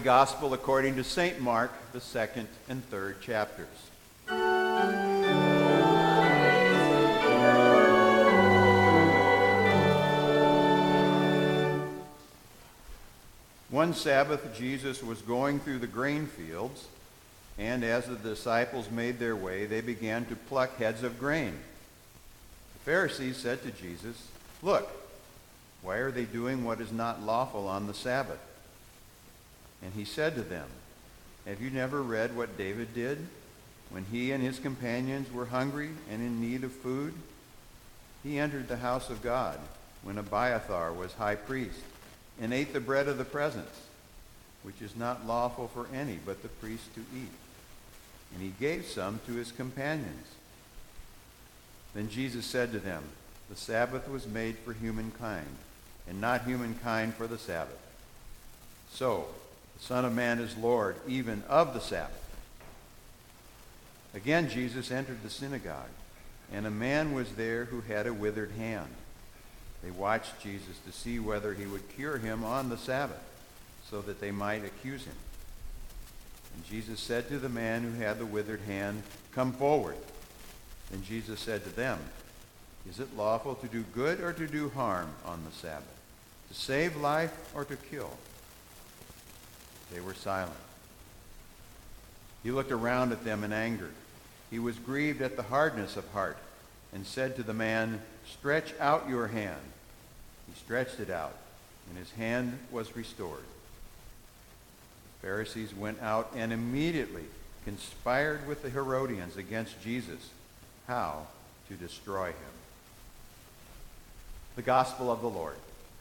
Gospel according to St. Mark, the 2nd and 3rd chapters. One Sabbath, Jesus was going through the grain fields, and as the disciples made their way, they began to pluck heads of grain. The Pharisees said to Jesus, "Look, why are they doing what is not lawful on the Sabbath?" And he said to them, "Have you never read what David did when he and his companions were hungry and in need of food? He entered the house of God when Abiathar was high priest and ate the bread of the presence, which is not lawful for any but the priest to eat. And he gave some to his companions." Then Jesus said to them, "The Sabbath was made for humankind, and not humankind for the Sabbath. So, the Son of Man is Lord even of the Sabbath." Again Jesus entered the synagogue, and a man was there who had a withered hand. They watched Jesus to see whether he would cure him on the Sabbath, so that they might accuse him. And Jesus said to the man who had the withered hand, "Come forward." Then Jesus said to them, "Is it lawful to do good or to do harm on the Sabbath? To save life or to kill?" They were silent. He looked around at them in anger. He was grieved at the hardness of heart and said to the man, "Stretch out your hand." He stretched it out, and his hand was restored. The Pharisees went out and immediately conspired with the Herodians against Jesus, how to destroy him. The Gospel of the Lord.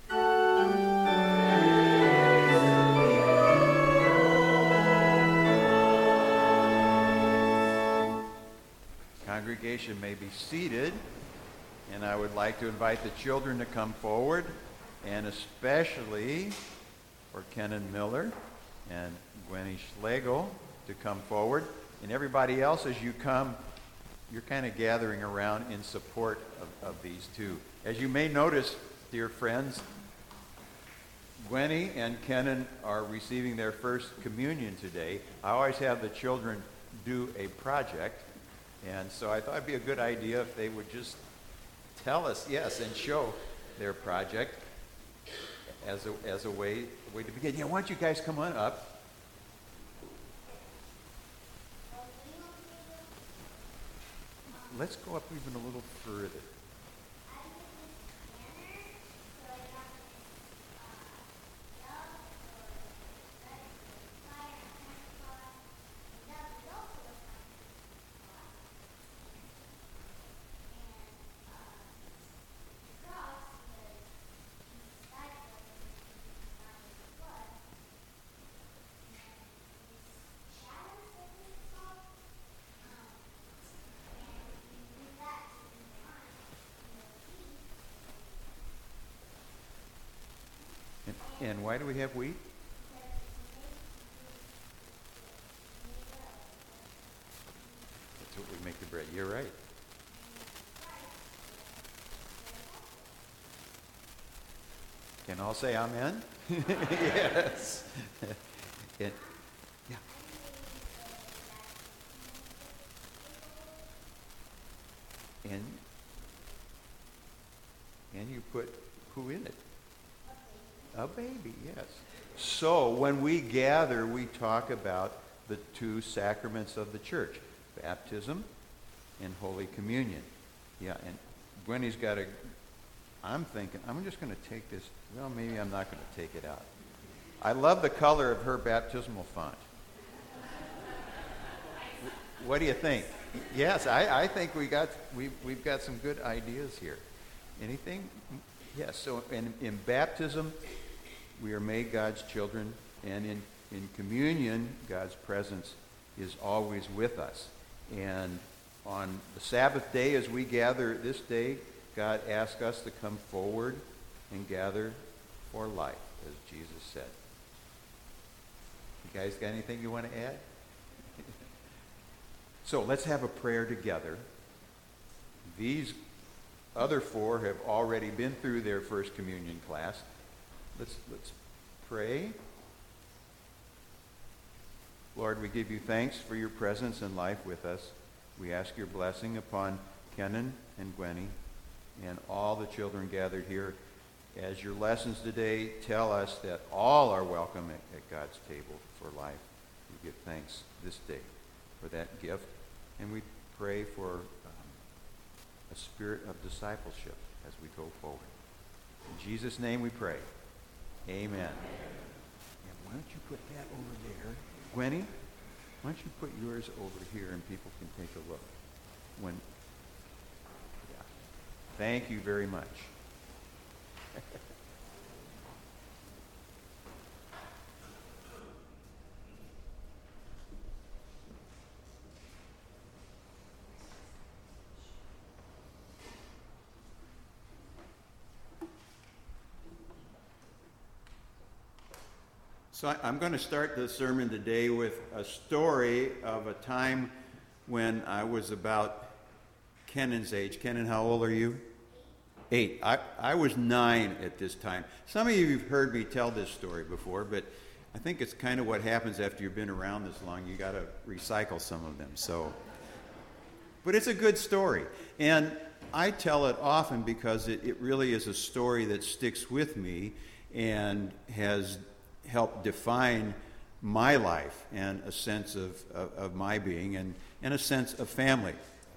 Congregation may be seated, and I would like to invite the children to come forward, and especially for Kenan Miller and Gwenny Schlegel to come forward. And everybody else, as you come, you're kind of gathering around in support of these two. As you may notice, dear friends, Gwenny and Kenan are receiving their first communion today. I always have the children do a project, and so I thought it'd be a good idea if they would just tell us, yes, and show their project as a way to begin. Yeah, why don't you guys come on up? Let's go up even a little further. And why do we have wheat? That's what we make the bread. You're right. Can all say amen? Yes. Yeah. And you put who in it? A baby, yes. So when we gather, we talk about the two sacraments of the church, baptism and Holy Communion. Yeah, and Gwenny's got a, I'm thinking, I'm just going to take this, well, maybe I'm not going to take it out. I love the color of her baptismal font. What do you think? Yes, I think we've got some good ideas here. Anything? Yes, so in baptism, we are made God's children, and in communion, God's presence is always with us. And on the Sabbath day, as we gather this day, God asks us to come forward and gather for life, as Jesus said. You guys got anything you want to add? So let's have a prayer together. These other four have already been through their first communion class. Let's pray Lord, we give you thanks for your presence and life with us. We ask your blessing upon Kenan and Gwenny and all the children gathered here. As your lessons today tell us that all are welcome at God's table for life, we give thanks this day for that gift. And we pray for a spirit of discipleship as we go forward. In Jesus' name we pray. Amen. And why don't you put that over there? Gwenny, why don't you put yours over here and people can take a look. Thank you very much. So I'm going to start the sermon today with a story of a time when I was about Kenan's age. Kenan, how old are you? 8. I was 9 at this time. Some of you have heard me tell this story before, but I think it's kind of what happens after you've been around this long. You got to recycle some of them. But it's a good story. And I tell it often because it really is a story that sticks with me and has helped define my life and a sense of my being and a sense of family.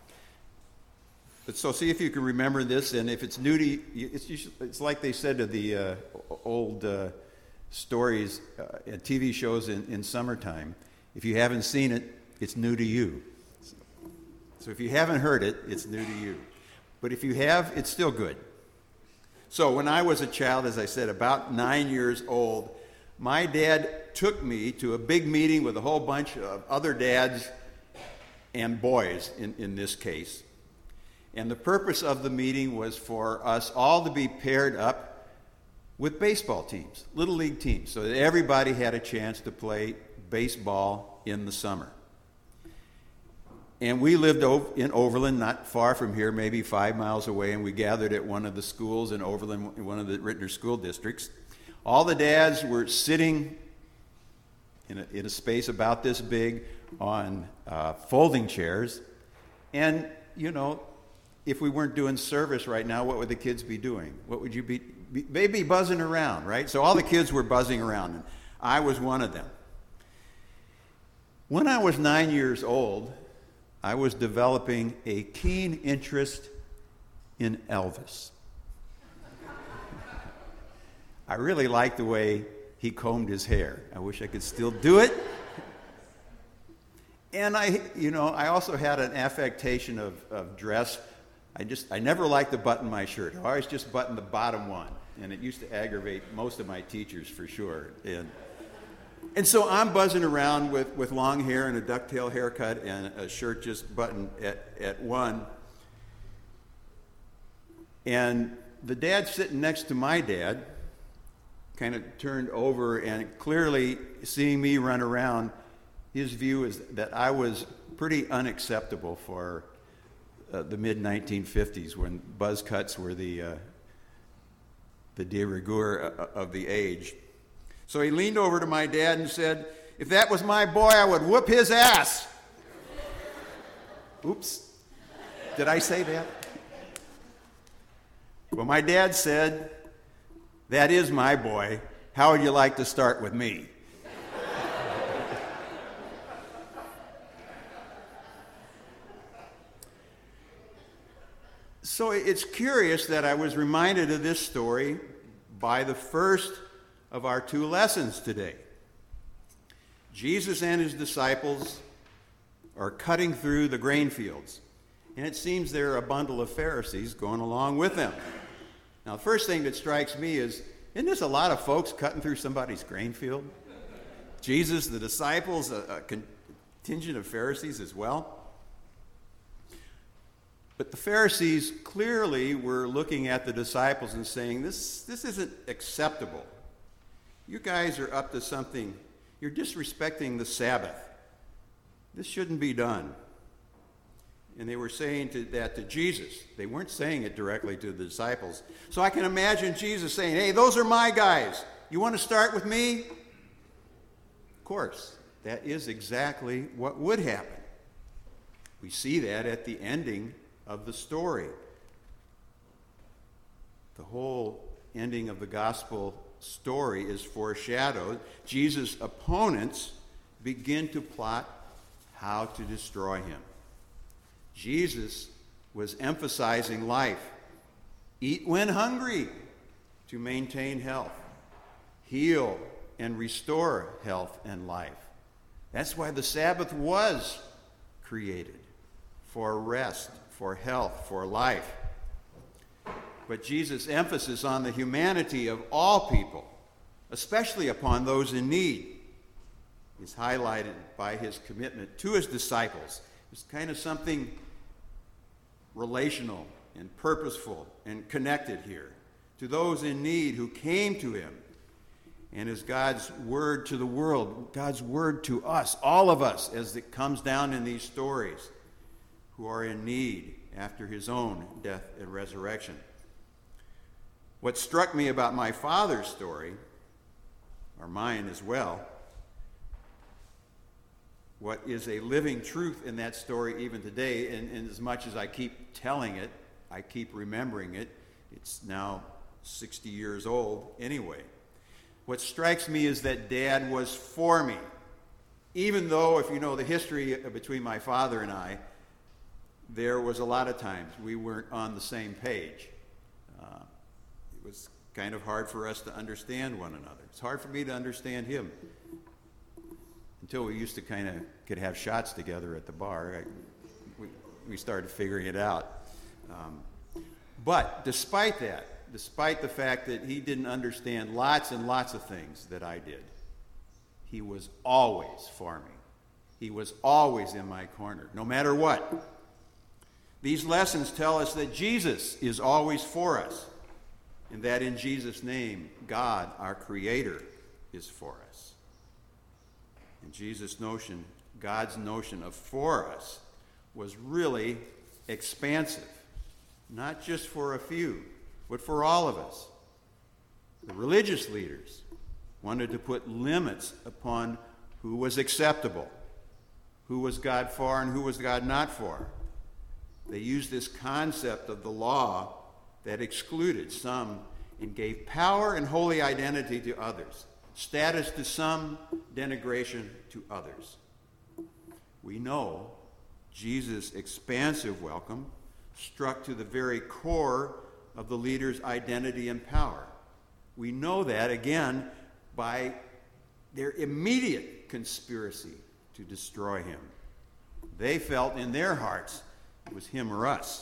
But so see if you can remember this, and if it's new to you, it's like they said to the old stories and TV shows in summertime. If you haven't seen it, it's new to you. So if you haven't heard it, it's new to you. But if you have, it's still good. So when I was a child, as I said, about 9 years old, my dad took me to a big meeting with a whole bunch of other dads and boys in this case. And the purpose of the meeting was for us all to be paired up with baseball teams, little league teams, so that everybody had a chance to play baseball in the summer. And we lived in Overland, not far from here, maybe 5 miles away, and we gathered at one of the schools in Overland, in one of the Rittner school districts. All the dads were sitting in a space about this big on folding chairs. And, you know, if we weren't doing service right now, what would the kids be doing? What would you be? They'd be buzzing around, right? So all the kids were buzzing around, and I was one of them. When I was 9 years old, I was developing a keen interest in Elvis. I really liked the way he combed his hair. I wish I could still do it. And I also had an affectation of dress. I never liked to button my shirt. I always just buttoned the bottom one. And it used to aggravate most of my teachers for sure. And so I'm buzzing around with long hair and a ducktail haircut and a shirt just buttoned at one. And the dad sitting next to my dad kind of turned over, and clearly seeing me run around, his view is that I was pretty unacceptable for the mid-1950s when buzz cuts were the de rigueur of the age. So he leaned over to my dad and said, "If that was my boy, I would whoop his ass." Oops. Did I say that? Well, my dad said, "That is my boy. How would you like to start with me?" So it's curious that I was reminded of this story by the first of our 2 lessons today. Jesus and his disciples are cutting through the grain fields, and it seems there are a bundle of Pharisees going along with them. Now, the first thing that strikes me is, isn't this a lot of folks cutting through somebody's grain field? Jesus, the disciples, a contingent of Pharisees as well. But the Pharisees clearly were looking at the disciples and saying, this isn't acceptable. You guys are up to something. You're disrespecting the Sabbath. This shouldn't be done. And they were saying that to Jesus. They weren't saying it directly to the disciples. So I can imagine Jesus saying, "Hey, those are my guys. You want to start with me?" Of course. that is exactly what would happen. We see that at the ending of the story. The whole ending of the gospel story is foreshadowed. Jesus' opponents begin to plot how to destroy him. Jesus was emphasizing life. Eat when hungry to maintain health. Heal and restore health and life. That's why the Sabbath was created, for rest, for health, for life. But Jesus' emphasis on the humanity of all people, especially upon those in need, is highlighted by his commitment to his disciples. It's kind of something relational and purposeful and connected here to those in need who came to him, and is God's word to the world, God's word to us, all of us, as it comes down in these stories, who are in need after his own death and resurrection. What struck me about my father's story, or mine as well, what is a living truth in that story even today, and as much as I keep telling it, I keep remembering it. It's now 60 years old anyway. What strikes me is that Dad was for me. Even though, if you know the history between my father and I, there was a lot of times we weren't on the same page. It was kind of hard for us to understand one another. It's hard for me to understand him. Until we used to could have shots together at the bar. We started figuring it out. But despite that, despite the fact that he didn't understand lots and lots of things that I did, he was always for me. He was always in my corner, no matter what. These lessons tell us that Jesus is always for us, and that in Jesus' name, God, our Creator, is for us. And Jesus' notion, God's notion of for us, was really expansive, not just for a few, but for all of us. The religious leaders wanted to put limits upon who was acceptable, who was God for and who was God not for. They used this concept of the law that excluded some and gave power and holy identity to others, status to some, denigration to others. We know Jesus' expansive welcome struck to the very core of the leader's identity and power. We know that, again, by their immediate conspiracy to destroy him. They felt in their hearts it was him or us.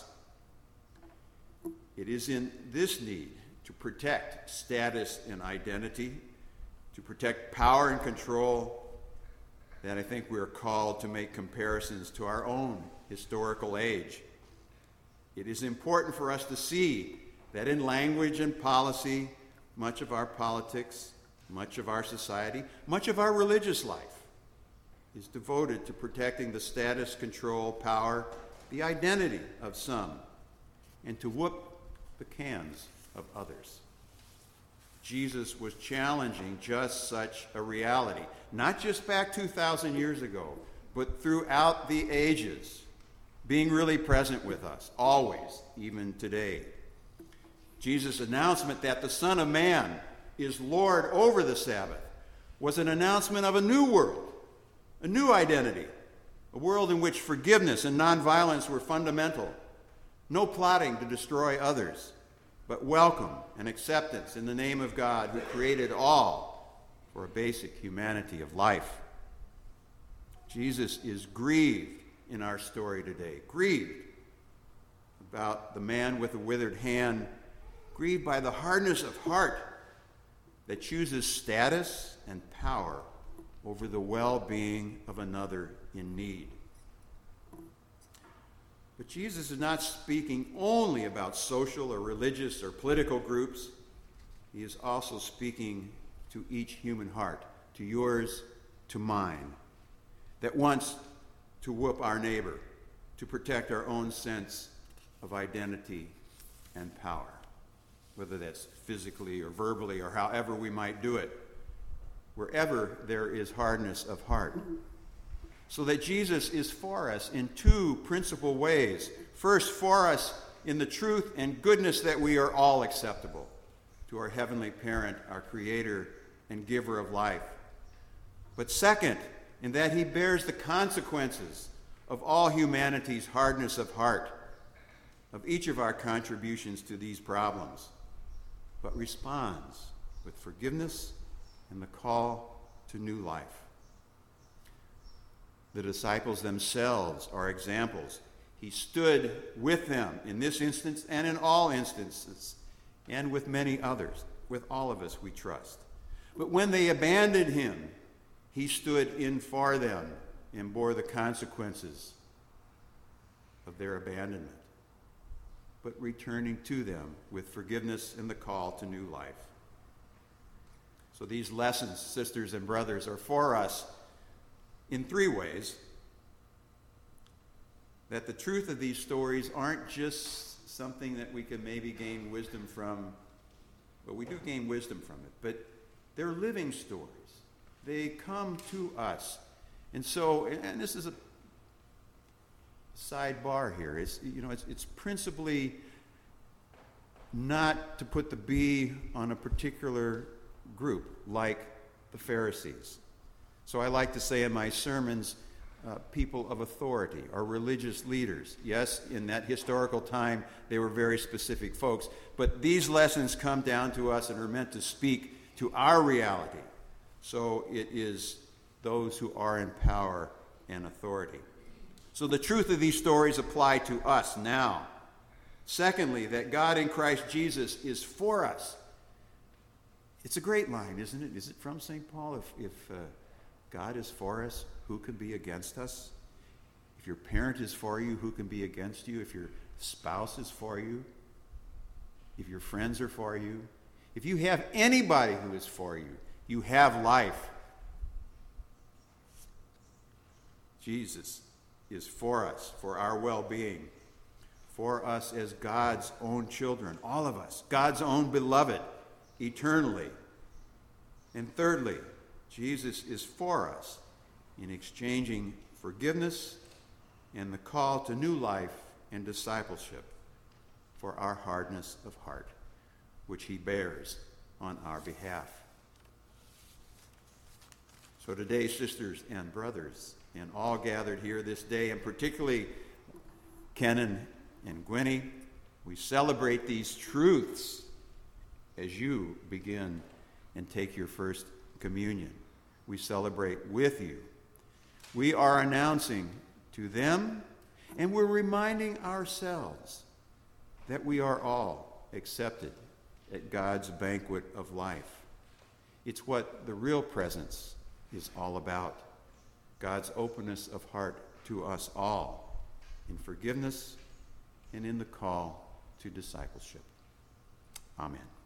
It is in this need to protect status and identity, to protect power and control, that I think we are called to make comparisons to our own historical age. It is important for us to see that in language and policy, much of our politics, much of our society, much of our religious life is devoted to protecting the status, control, power, the identity of some, and to whoop the cans of others. Jesus was challenging just such a reality, not just back 2,000 years ago, but throughout the ages, being really present with us, always, even today. Jesus' announcement that the Son of Man is Lord over the Sabbath was an announcement of a new world, a new identity, a world in which forgiveness and nonviolence were fundamental, no plotting to destroy others, but welcome and acceptance in the name of God who created all for a basic humanity of life. Jesus is grieved in our story today, grieved about the man with the withered hand, grieved by the hardness of heart that chooses status and power over the well-being of another in need. But Jesus is not speaking only about social or religious or political groups. He is also speaking to each human heart, to yours, to mine, that wants to whoop our neighbor, to protect our own sense of identity and power, whether that's physically or verbally or however we might do it. wherever there is hardness of heart. So that Jesus is for us in two principal ways. First, for us in the truth and goodness that we are all acceptable to our heavenly parent, our creator and giver of life. But second, in that he bears the consequences of all humanity's hardness of heart, of each of our contributions to these problems, but responds with forgiveness and the call to new life. The disciples themselves are examples. He stood with them in this instance and in all instances, and with many others. With all of us, we trust. But when they abandoned him, he stood in for them and bore the consequences of their abandonment, but returning to them with forgiveness and the call to new life. So these lessons, sisters and brothers, are for us in three ways. That the truth of these stories aren't just something that we can maybe gain wisdom from. Well, we do gain wisdom from it, but they're living stories. They come to us. And so, and this is a sidebar here. It's principally not to put the B on a particular group like the Pharisees. So I like to say in my sermons, people of authority or religious leaders. Yes, in that historical time, they were very specific folks. But these lessons come down to us and are meant to speak to our reality. So it is those who are in power and authority. So the truth of these stories apply to us now. Secondly, that God in Christ Jesus is for us. It's a great line, isn't it? Is it from St. Paul? If God is for us, who can be against us? If your parent is for you, who can be against you? If your spouse is for you, if your friends are for you, if you have anybody who is for you, you have life. Jesus is for us, for our well-being, for us as God's own children, all of us, God's own beloved, eternally. And thirdly, Jesus is for us in exchanging forgiveness and the call to new life and discipleship for our hardness of heart, which he bears on our behalf. So today, sisters and brothers, and all gathered here this day, and particularly Kenan and Gwenny, we celebrate these truths as you begin and take your first communion. We celebrate with you. We are announcing to them, and we're reminding ourselves that we are all accepted at God's banquet of life. It's what the real presence is all about. God's openness of heart to us all in forgiveness and in the call to discipleship. Amen.